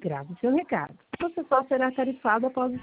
grave seu recado. Você só será tarifado após